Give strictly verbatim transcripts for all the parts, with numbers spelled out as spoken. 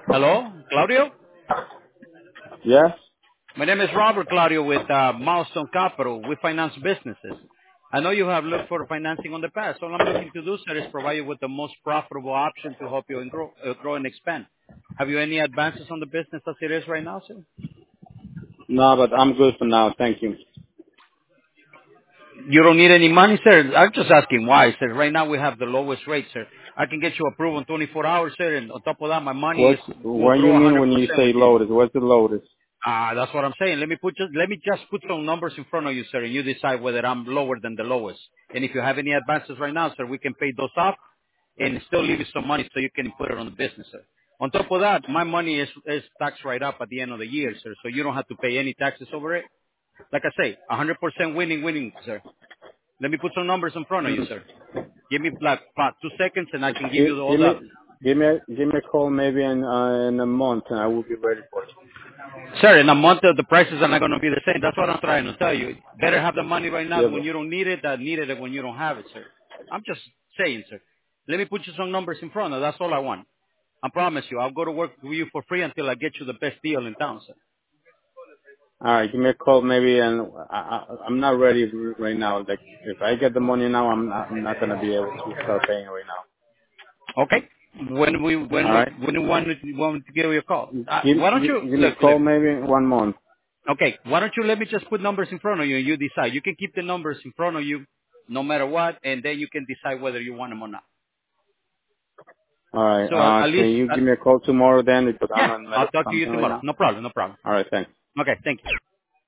Hello, Claudio? Yes? My name is Robert Claudio with uh, Milestone Capital. We finance businesses. I know you have looked for financing on the past. All I'm looking to do, sir, is provide you with the most profitable option to help you and grow, uh, grow and expand. Have you any advances on the business as it is right now, sir? No, but I'm good for now. Thank you. You don't need any money, sir? I'm just asking why, sir. Right now we have the lowest rate, sir. I can get you approved in twenty-four hours, sir, and on top of that, my money is What's, will what do grow you mean when you one hundred percent say with you. loaded? What's the loaded? Ah, that's what I'm saying. Let me put just let me just put some numbers in front of you, sir, and you decide whether I'm lower than the lowest. And if you have any advances right now, sir, we can pay those off and still leave you some money so you can put it on the business, sir. On top of that, my money is is tax right up at the end of the year, sir, so you don't have to pay any taxes over it. Like I say, one hundred percent winning, winning, sir. Let me put some numbers in front of you, Mm. sir. Give me like about two seconds, and I can give Give, you all give the. me, give me, a- give me a call maybe in, uh, in a month and I will be ready for it. Sir, in a month, uh, the prices are not going to be the same. That's what I'm trying to tell you. Better have the money right now Yeah, when but, you don't need it than need it when you don't have it, sir. I'm just saying, sir. Let me put you some numbers in front of. That's all I want. I promise you, I'll go to work with you for free until I get you the best deal in town, sir. alright, give me a call maybe and I, I, I'm not ready r- right now. Like, if I get the money now, I'm not, I'm not gonna be able to start paying right now. Okay? When we when we Alright? when you want to, want to give you a call, uh, Give, why don't give, you give me a look call look? maybe in one month. Okay, why don't you let me just put numbers in front of you and you decide. You can keep the numbers in front of you no matter what, and then you can decide whether you want them or not. Alright, So uh, uh, at can least, you uh, give me a call tomorrow then because I'm yeah, in the middle I'll of talk to you something right tomorrow. now? No problem, no problem. Alright, thanks. Okay, thank you.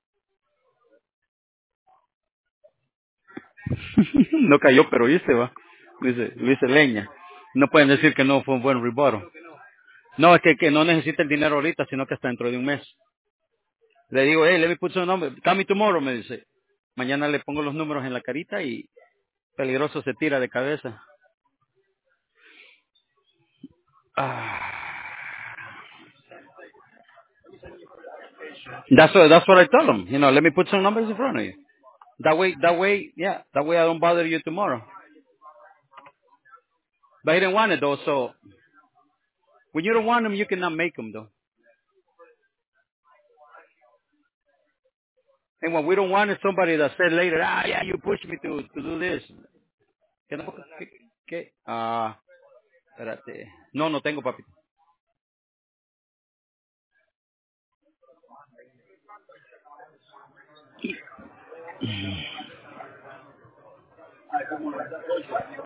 No cayó, pero viste, va. Dice, dice leña. No pueden decir que no fue un buen rebuttal. No, es que, que no necesita el dinero ahorita, sino que hasta dentro de un mes. Le digo, hey, let me put some number. Call me tomorrow, me dice. Mañana le pongo los números en la carita y peligroso se tira de cabeza. Ah. That's what, that's what I told him. You know, let me put some numbers in front of you. That way, that way, yeah, that way I don't bother you tomorrow. But he didn't want it though, so when you don't want them, you cannot make them though. And when we don't want it, somebody that said later, ah, yeah, you pushed me to, to do this. ¿Qué? no- ¿Qué? ¿Qué? Ah, espérate. No, no tengo, papi.